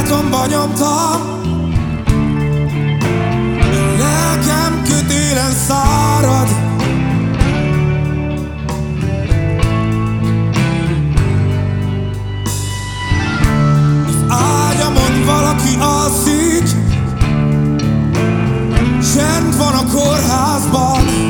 betonba nyomtam, lelkem kötélen szárad. Az ágyamon valaki alszik, csend van a kórházban.